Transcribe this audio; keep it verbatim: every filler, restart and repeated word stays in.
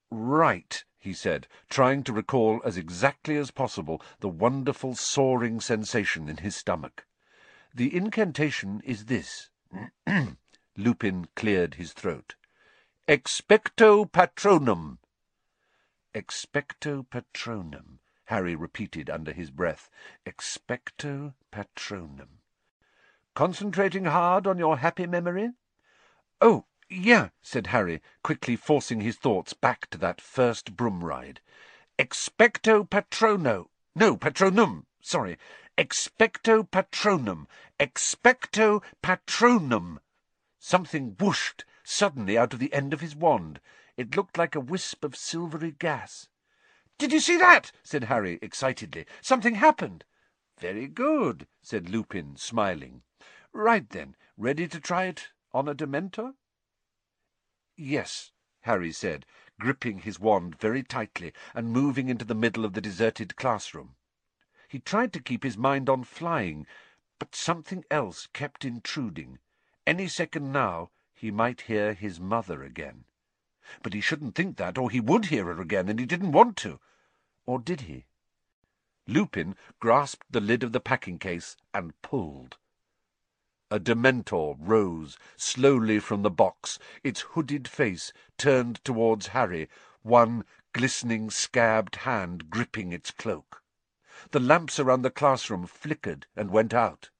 "Right," he said, trying to recall as exactly as possible the wonderful soaring sensation in his stomach. "The incantation is this." Lupin cleared his throat. "Expecto Patronum." "Expecto Patronum," Harry repeated under his breath. "Expecto Patronum. Concentrating hard on your happy memory?" "Oh, yeah," said Harry, quickly forcing his thoughts back to that first broom ride. "Expecto Patrono... No, Patronum. Sorry. Expecto Patronum. Expecto Patronum." Something whooshed suddenly out of the end of his wand. It looked like a wisp of silvery gas. "Did you see that?" said Harry, excitedly. "Something happened." "Very good," said Lupin, smiling. "Right then. Ready to try it on a Dementor?" "Yes," Harry said, gripping his wand very tightly and moving into the middle of the deserted classroom. He tried to keep his mind on flying, but something else kept intruding. Any second now he might hear his mother again. But he shouldn't think that, or he would hear her again, and he didn't want to. Or did he? Lupin grasped the lid of the packing-case and pulled. A Dementor rose slowly from the box, its hooded face turned towards Harry, one glistening scabbed hand gripping its cloak. The lamps around the classroom flickered and went out.